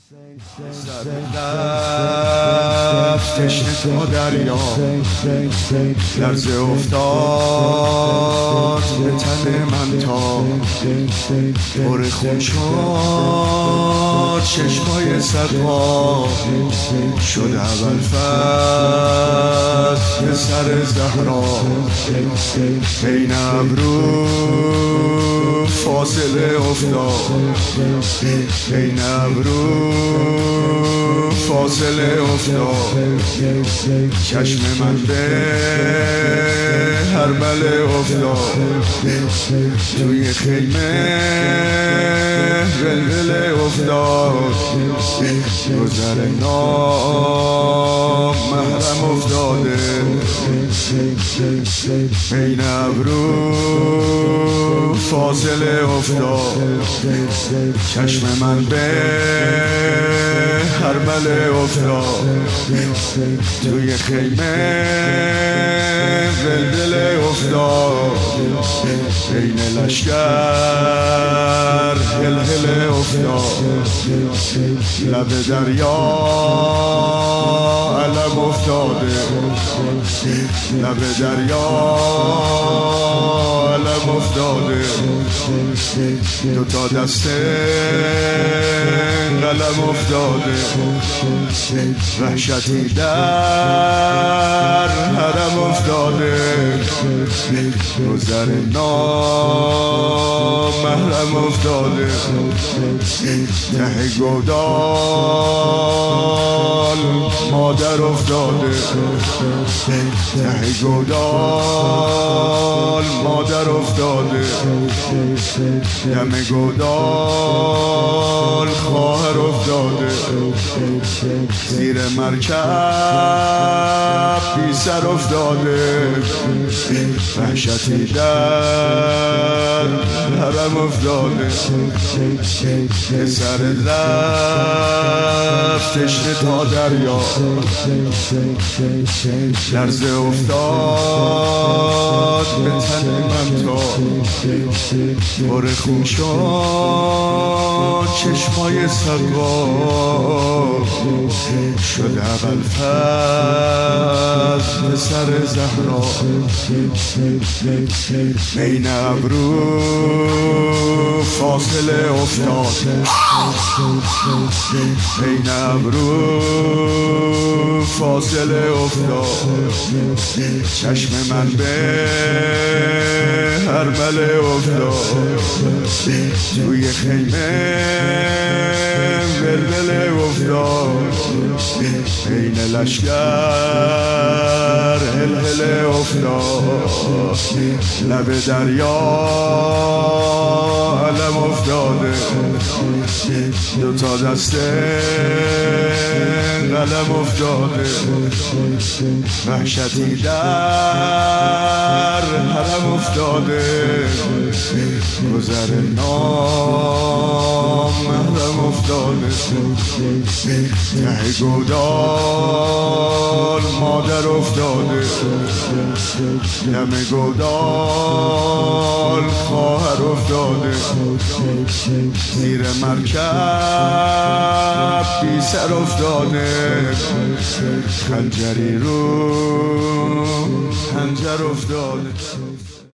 سر رفت تشنه تا دریا لرزه افتاد به تن من تا پر خون شد چشمای سقا شد اول فصل سر زهرا بین ابرو فاصله افتاد بین ابرو فاصله افتاد چشم من به هربله افتاد توی خیمه ولوله افتاد گذر نامحرم افتاده بین ابرو فاصله افتاد چشم من به هربله افتاد توی خیمه ولوله افتاد بین لشگر هلهله افتاد لب دریا علم افتاده لب دریا علم افتاده دوتا دسته قلم افتاده وحشتی در حرم افتاده گذر نامحرم افتاده ته گودال مادر افتاده ته گودال مادر افتاده دم گودال خواهر افتاده زیر مرکب بی سر افتاده وحشتی در حرم افتاده سر رفت تشنه تا دریا لرزه افتاد به تن من تا پر خون شد چشمای سقا شد اول فصل سر زهرا بین ابرو فاصله افتاد بین ابرو فاصله افتاد چشم من به هربله افتاد توی خیمه ولوله افتاد بین لشگر هلهله افتاد لب دریا علم افتاده دوتا دسته قلم افتاده وحشتی در حرم افتاده گذر نامحرم افتاده ته گودال مادر افتاده دم گودال خواهر افتاده زیر مرکب بی سر افتاده خنجری رو خنجر افتاده